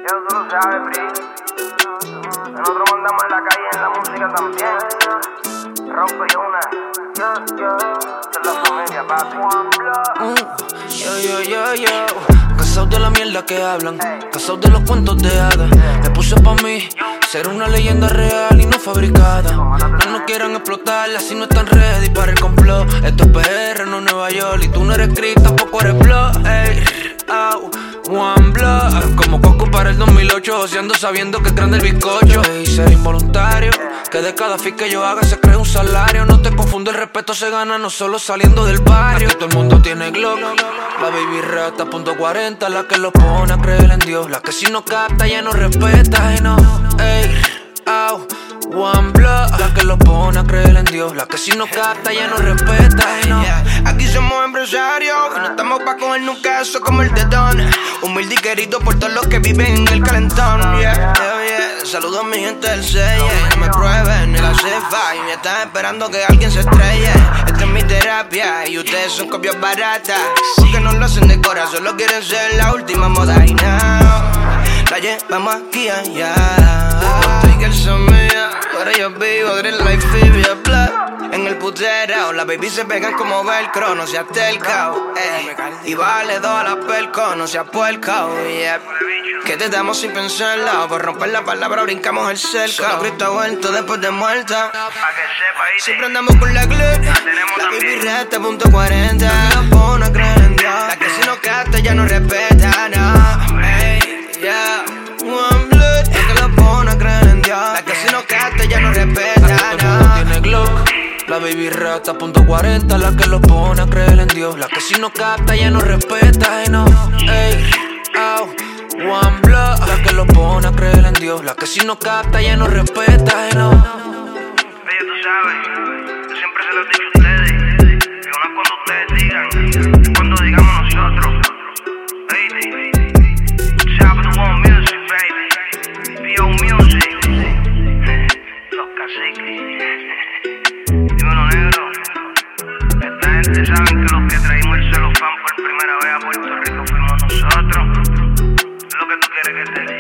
Ya tú lo sabes, Bri. Nosotros mandamos en la calle, en la música también. Rompe y una. De la familia, papi. Cansados de la mierda que hablan, cansados de los cuentos de hadas. Me puse pa' mí ser una leyenda real y no fabricada. No quieran explotar, así no están ready para el complot. Esto es PR, no Nueva York. Y tú no eres Chris, tampoco eres Blood. Ey, One Blood. Como Coco para el 2008, oceando sabiendo que es grande el bizcocho. Ey, ser involuntario, que de cada fit que yo haga se cree un salario. No te confundo, el respeto se gana no solo saliendo del barrio. Aquí todo el mundo tiene Glock. La baby rata .40, la que lo pone a creer en Dios. La que si no capta ya no respeta y no. Ey, One Blood, la que lo pone a creer en Dios. La que si no capta ya no respeta y no. Aquí somos empresarios y no estamos pa' coger nunca eso como el dedón. Humilde y querido por todos los que viven en el calentón. Saludos a mi gente del sello. No me prueben ni la cefa y me están esperando que alguien se estrelle. Esta es mi terapia y ustedes son copias baratas. Porque no lo hacen de corazón, solo quieren ser la última moda y now la llevamos aquí allá. Que son mías, ahora yo vivo Dream Life Fibia Black. En el putero, las baby se pegan como velcro. No seas telcao, y vale toda la perco. No seas puercao, yeah. Que te damos sin pensarla. Por romper la palabra brincamos el cerco. Solo Cristo vuelto después de muerta. Siempre andamos con la Glock. La baby reta .40. La pone a creer en Dios. La que si no canta ya no respeta, no. Ey, yeah. One Blood, la que lo pone a creer en Dios. La que si no canta ya no respeta, no. Tiene Glock. La baby rata .40, la que lo pone a creer en Dios. La que si no capta ya no respeta y no. Ey, One Blood, la que lo pone a creer en Dios. La que si no capta ya no respeta y no. Oye, tú sabes, yo siempre se lo he dicho a ustedes. Que no es cuando ustedes digan, es cuando digamos nosotros. Top of the world music, baby. P.O. Music. Los caciques. Dímelo, negro. Esta gente saben que los que traímos el celofán por primera vez a Puerto Rico fuimos nosotros. Es lo que tú quieres que te diga.